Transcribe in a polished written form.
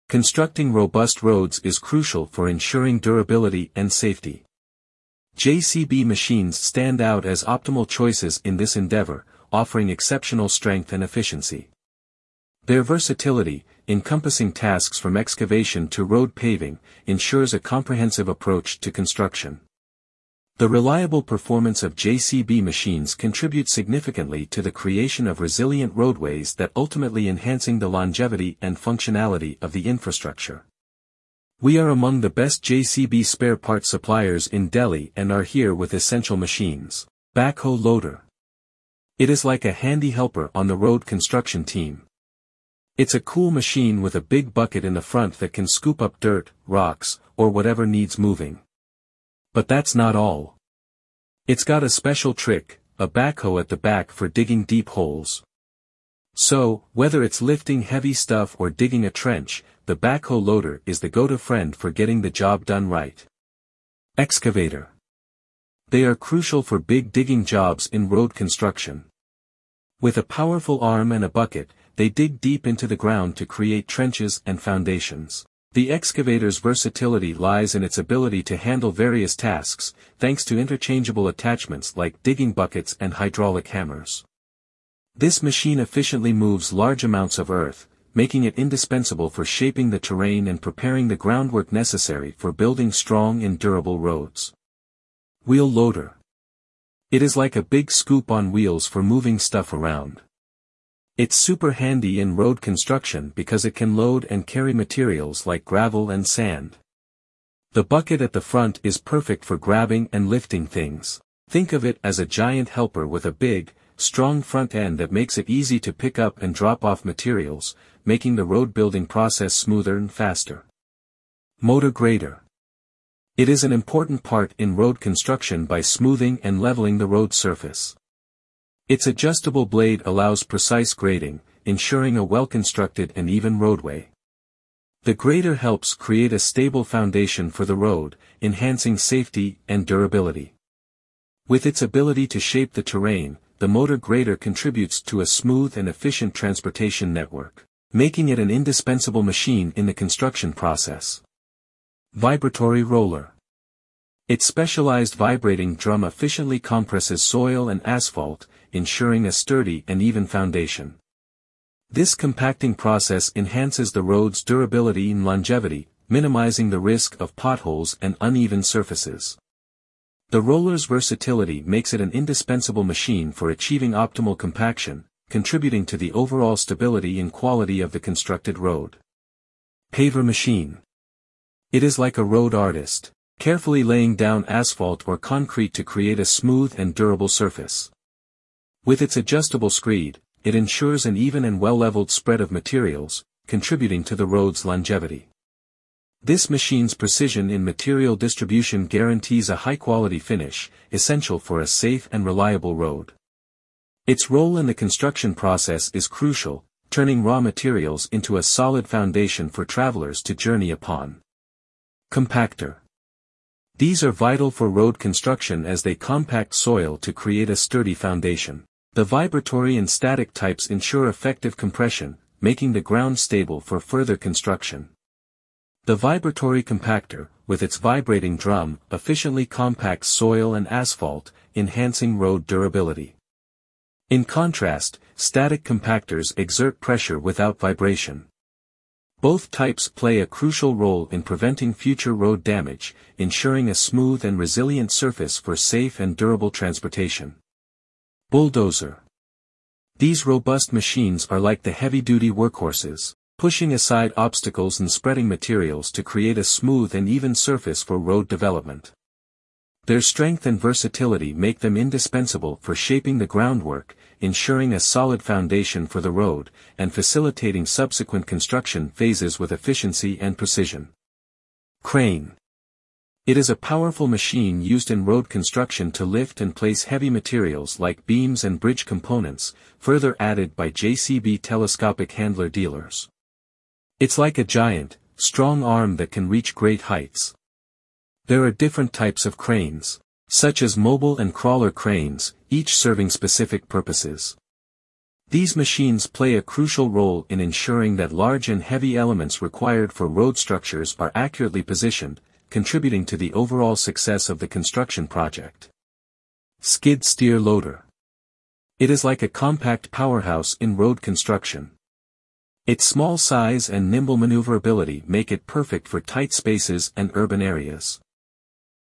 Constructing robust roads is crucial for ensuring durability and safety. JCB machines stand out as optimal choices in this endeavor, offering exceptional strength and efficiency. Their versatility, encompassing tasks from excavation to road paving, ensures a comprehensive approach to construction. The reliable performance of JCB machines contributes significantly to the creation of resilient roadways that ultimately enhancing the longevity and functionality of the infrastructure. We are among the best JCB spare parts suppliers in Delhi and are here with essential machines. Backhoe loader. It is like a handy helper on the road construction team. It's a cool machine with a big bucket in the front that can scoop up dirt, rocks, or whatever needs moving. But that's not all. It's got a special trick, a backhoe at the back for digging deep holes. So, whether it's lifting heavy stuff or digging a trench, the backhoe loader is the go-to friend for getting the job done right. Excavator. They are crucial for big digging jobs in road construction. With a powerful arm and a bucket, they dig deep into the ground to create trenches and foundations. The excavator's versatility lies in its ability to handle various tasks, thanks to interchangeable attachments like digging buckets and hydraulic hammers. This machine efficiently moves large amounts of earth, making it indispensable for shaping the terrain and preparing the groundwork necessary for building strong and durable roads. Wheel loader. It is like a big scoop on wheels for moving stuff around. It's super handy in road construction because it can load and carry materials like gravel and sand. The bucket at the front is perfect for grabbing and lifting things. Think of it as a giant helper with a big, strong front end that makes it easy to pick up and drop off materials, making the road building process smoother and faster. Motor grader. It is an important part in road construction by smoothing and leveling the road surface. Its adjustable blade allows precise grading, ensuring a well-constructed and even roadway. The grader helps create a stable foundation for the road, enhancing safety and durability. With its ability to shape the terrain, the motor grader contributes to a smooth and efficient transportation network, making it an indispensable machine in the construction process. Vibratory roller. Its specialized vibrating drum efficiently compresses soil and asphalt, ensuring a sturdy and even foundation. This compacting process enhances the road's durability and longevity, minimizing the risk of potholes and uneven surfaces. The roller's versatility makes it an indispensable machine for achieving optimal compaction, contributing to the overall stability and quality of the constructed road. Paver machine. It is like a road artist, carefully laying down asphalt or concrete to create a smooth and durable surface. With its adjustable screed, it ensures an even and well-leveled spread of materials, contributing to the road's longevity. This machine's precision in material distribution guarantees a high-quality finish, essential for a safe and reliable road. Its role in the construction process is crucial, turning raw materials into a solid foundation for travelers to journey upon. Compactor. These are vital for road construction as they compact soil to create a sturdy foundation. The vibratory and static types ensure effective compression, making the ground stable for further construction. The vibratory compactor, with its vibrating drum, efficiently compacts soil and asphalt, enhancing road durability. In contrast, static compactors exert pressure without vibration. Both types play a crucial role in preventing future road damage, ensuring a smooth and resilient surface for safe and durable transportation. Bulldozer. These robust machines are like the heavy-duty workhorses, pushing aside obstacles and spreading materials to create a smooth and even surface for road development. Their strength and versatility make them indispensable for shaping the groundwork, ensuring a solid foundation for the road, and facilitating subsequent construction phases with efficiency and precision. Crane. It is a powerful machine used in road construction to lift and place heavy materials like beams and bridge components, further added by JCB telescopic handler dealers. It's like a giant, strong arm that can reach great heights. There are different types of cranes, such as mobile and crawler cranes, each serving specific purposes. These machines play a crucial role in ensuring that large and heavy elements required for road structures are accurately positioned, contributing to the overall success of the construction project. Skid steer loader. It is like a compact powerhouse in road construction. Its small size and nimble maneuverability make it perfect for tight spaces and urban areas.